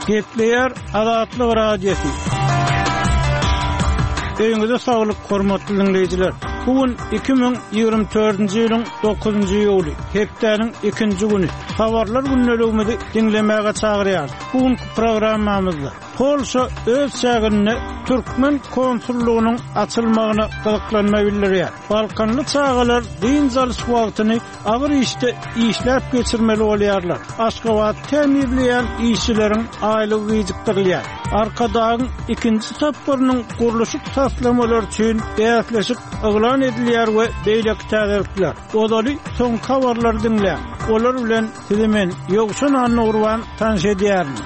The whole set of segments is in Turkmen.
Gepleyer Azatlyk Radiosu. Öňüňizde saglyk, hormatly dinleyijiler. Bugün 2024-nji ýylyň 9-njy ýuly, hepdeniň 2-nji güni. Habarlar günneligimizi dinlemäge çagyrýar. Bugünkü programmamyzda Polşa öz şäherine Türkmen konsullugynyň açylmagyna gyzyklanma bildirýär. Balkanly çağalar diň jalyş wagtyny agyr işte işläp geçirmeli bolýarlar. Aşgabat temirleýän işçileriň aýlygy gijikdirilýär. Arkadagyň ikinji tapyrynyň guruluşy taslamalar üçin beýatlaşyp eglan edilýär we beýleki täzelikler. Odaly soň habarlar dinleýär. Olar bilen sizimen ýogşan anny urwan tanış edýärmi?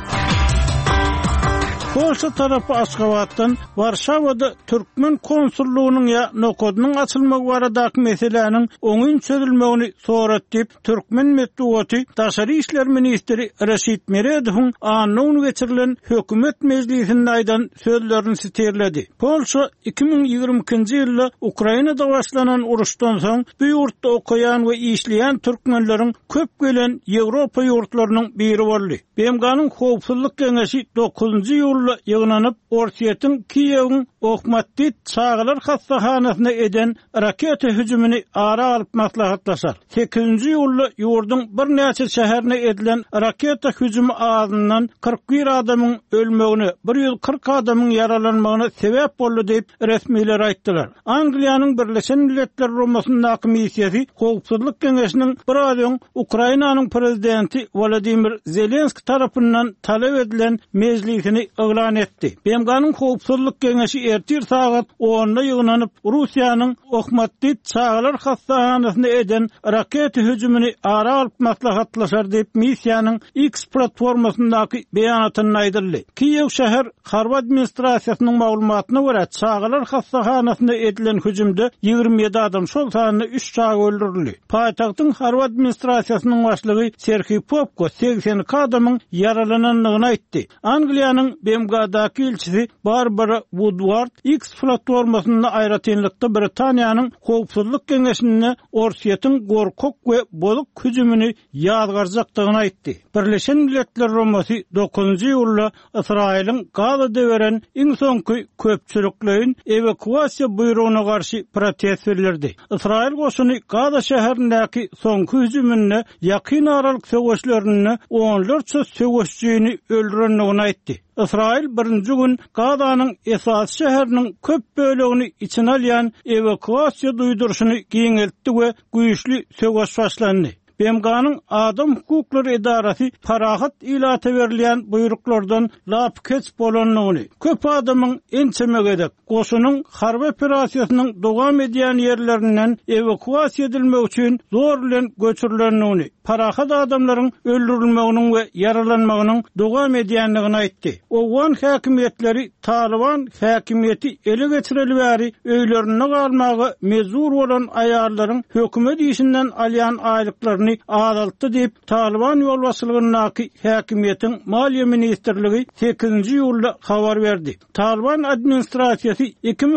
Polşa tarapy Aşgabatdan Warşawada Türkmen konsullugynyň ýa nokodynyň açylmagy baradaky meseleniň oňun çözülmegini sorat diýip Türkmen medeniýeti daşary işler ministri Reşit Meredowyň anyny geçirilen hökümet meclisinde aýdan sözlerini siterledi. Polşa 2022-nji ýylda Ukrainada başlanan uruşdan soň bu ýurtda okaýan we işleýän türkmenleriň köp gelen Ýewropa ýurtlarynyň biri boldy. BMG'nyň Howpsuzlyk Geňeşi 9-njy ýylda ýygnanyp Orsiýetiň Kiýewiň Okmatdyt çağlar hastahanasyna eden raketa hüjümini ara alyp maslahatlaşar. 8-nji ýylda ýurdun bir näçe şäherine edilen raketa hüjümi azyndan 41 adamyň ölmegine, 140 adamyň yaralanmagyna sebäp boldy diýip resmiler aýtdylar. Angliýanyň Birleşen Milletler Romasyndaky missiýasy Howpsuzlyk Geňeşiniň bir aýdan Ukrainanyň prezidenti Volodymyr Zelenski tarapyndan talep edilen meclisini eglan etdi. BMG'nyň Howpsuzlyk Geňeşi ertir saat 10-da ýygnanyp Russiýanyň Okmatdyt çağlar hastahanasyna eden raketa hüjümini ara alyp maslahatlaşar diýip missiýanyň X platformasyndaky beýanatyny aýdyrdy. Kiýew şäher harby administrasiýasynyň maglumatyna görä çağlar hastahanasyna edilen hüjümde 27 adam, şol sanyny 3 çağ öldürildi. Paýtagtyň harby administrasiýasynyň başlygy Serhiy Popko 82 adamyň yaralananlygyny aýtdy. Angliýanyň BMG'daky elçisi Barbara Woodward X platformasynda aýratynlykda Britaniýanyň Howpsuzlyk Geňeşine Orsiýetiň gorkok we boluk hüjümini ýazgarjakdygyny aýtdy. Birleşen Milletler Romasy 9-njy ýylda Israýlyň Gazada beren iň soňky köpçüliklerin evakuasiýa buyrugyna garşy protest bildirdi. Israýil goşuny Gaza şäherindäki soňky hüjümine ýakyn aralyk söwüşlerini onlarça söwüşçüni öldürenligini aýtdy. Israýil birinji gün Gazanyň esas şäheriniň köp bölegini içine alýan evakuasiýa duýduruşyny giňeltdi we güýçli söwüş başlandy. BMG'nyň Adam Hukuklary Edarasy parahat ilata berilýän buyruklardan lap keç bolanlygyny, köp adamyň ençemegede goşunyň harby operasiýasynyň dowam edýän ýerlerinden evakuasiýa edilmek üçin zor bilen göçürilenligini, parahat adamlaryň öldürilmeginiň we yaralanmagynyň dowam edýänligini aýtdy. Owgan häkimetleri Taliban häkimiýeti ele geçireli bäri öýlerine galmagy mezur bolan aýallaryň hökümet işinden alýan aýlyklaryny azaltdy diýip Taliban ýolbaşçylygynyňky häkimiýetiň Maliýe ministrligi 8-nji ýylda habar berdi. Taliban administrasiýasy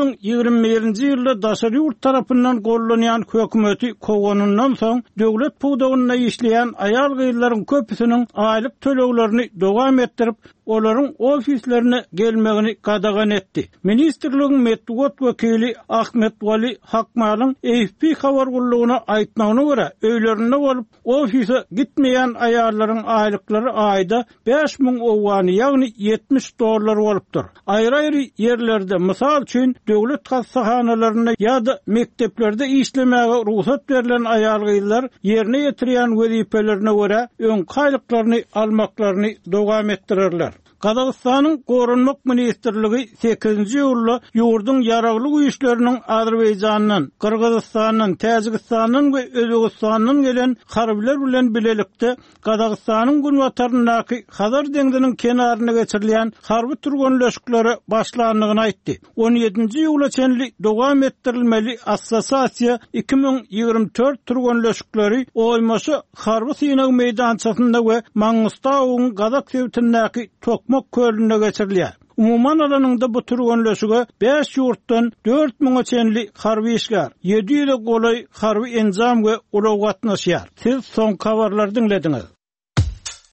2021-nji ýylda daşary ýurt tarapyndan gollanýan hökümeti kowanyndan soň döwlet puwdagyna işleýän aýal gyýlaryň köpüsiniň aýlyk töleglerini dowam etdirip olaryň ofislerine gelmegini gadagan etdi. Ministrligiň medeniýet wekili Ahmet Wali Hakmalyň AFP habar gullugyna aýtmagyna görä, öýlerinde bolup ofise gitmeýän aýallaryň aýlyklary aýda 5000 owany, ýagny $70 bolupdyr. Aýry-aýry ýerlerde, mysal üçin döwlet hastanalaryna ýa-da mekteplerde işlemäge ruhsat berilen aýal gyýlar ýerine ýetirýän wezipelerine görä öňki aýlyklaryny almaklaryny dowam etdirirler. Kazakstanyň Gorunmak ministrligi 8-nji ýylda ýurdun ýaragly güýçleriniň Azerbaýjandan, Kyrgyzstandan, Täjikistanyň we Özbegistanyň gelen harbiler bilen bilelikde Kazakstanyň günwataryndaky Hazar deňdiniň kenaryna geçirilýän harby turgunleşikleri başlandygyny aýtdy. 17-nji ýyla çenli dowam etdirilmeli assosiasiýa 2024 turgunleşikleri oýmasy harby synaw meýdançasynda we Mangystawuň Gazak sewtindäki Tokmak kölüne geçirilýär. Umuman alanında bu turgunleşige 5 ýurtdan 4000 çenli harby işgär, 700 golay harby enzam we ulug gatnaşýar. Siz soň habarlar dinlediňiz.